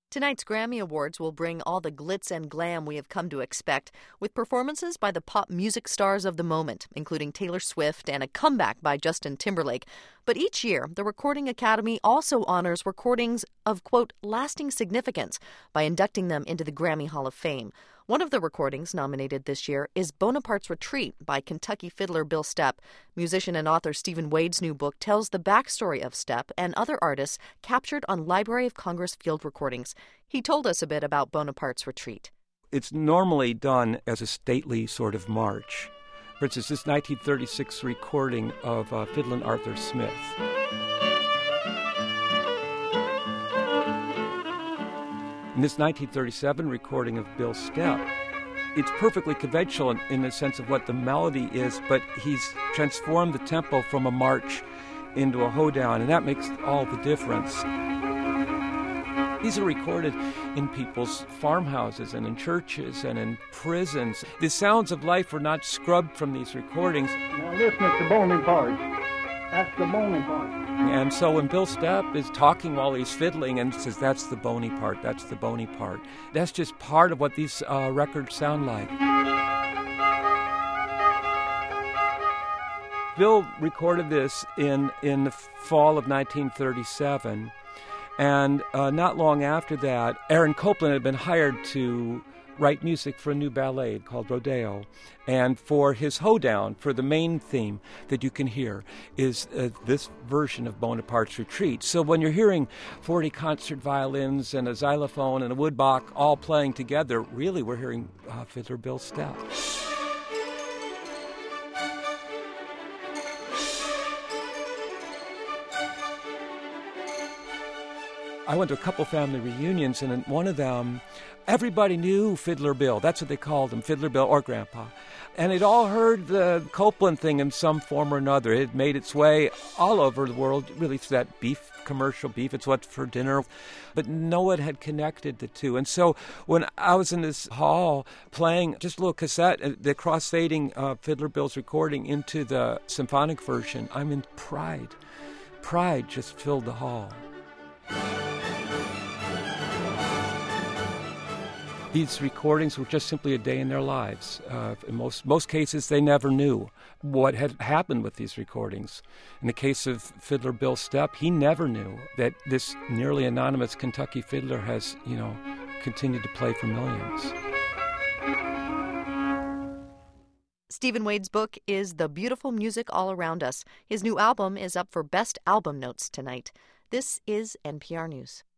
Tonight's Grammy Awards will bring all the glitz and glam we have come to expect, with performances by the pop music stars of the moment, including Taylor Swift and a comeback by Justin Timberlake. But each year, the Recording Academy also honors recordings of, quote, lasting significance by inducting them into the Grammy Hall of Fame. One of the recordings nominated this year is Bonaparte's Retreat by Kentucky fiddler Bill Stepp. Musician and author Stephen Wade's new book tells the backstory of Stepp and other artists captured on Library of Congress field recordings. He told us a bit about Bonaparte's Retreat. It's normally done as a stately sort of march. For instance, this 1936 recording of Fiddlin' Arthur Smith. In this 1937 recording of Bill Stepp, it's perfectly conventional in the sense of what the melody is, but he's transformed the tempo from a march into a hoedown, and that makes all the difference. These are recorded in people's farmhouses and in churches and in prisons. The sounds of life were not scrubbed from these recordings. Now listen at the bony part. That's the bony part. And so when Bill Stepp is talking while he's fiddling and says, that's the bony part, that's the bony part, that's just part of what these records sound like. Bill recorded this in the fall of 1937, and not long after that, Aaron Copland had been hired to write music for a new ballet called Rodeo. And for his hoedown, for the main theme that you can hear, is this version of Bonaparte's Retreat. So when you're hearing 40 concert violins and a xylophone and a woodbach all playing together, really we're hearing fiddler Bill Stepp. I went to a couple family reunions, and in one of them, everybody knew Fiddler Bill. That's what they called him, Fiddler Bill or Grandpa. And they'd all heard the Copland thing in some form or another. It had made its way all over the world, really, through that beef commercial, beef, it's what's for dinner. But no one had connected the two. And so when I was in this hall playing just a little cassette, the cross-fading Fiddler Bill's recording into the symphonic version, I mean, pride. Pride just filled the hall. These recordings were just simply a day in their lives. In most cases, they never knew what had happened with these recordings. In the case of fiddler Bill Stepp, he never knew that this nearly anonymous Kentucky fiddler has, continued to play for millions. Stephen Wade's book is The Beautiful Music All Around Us. His new album is up for Best Album Notes tonight. This is NPR News.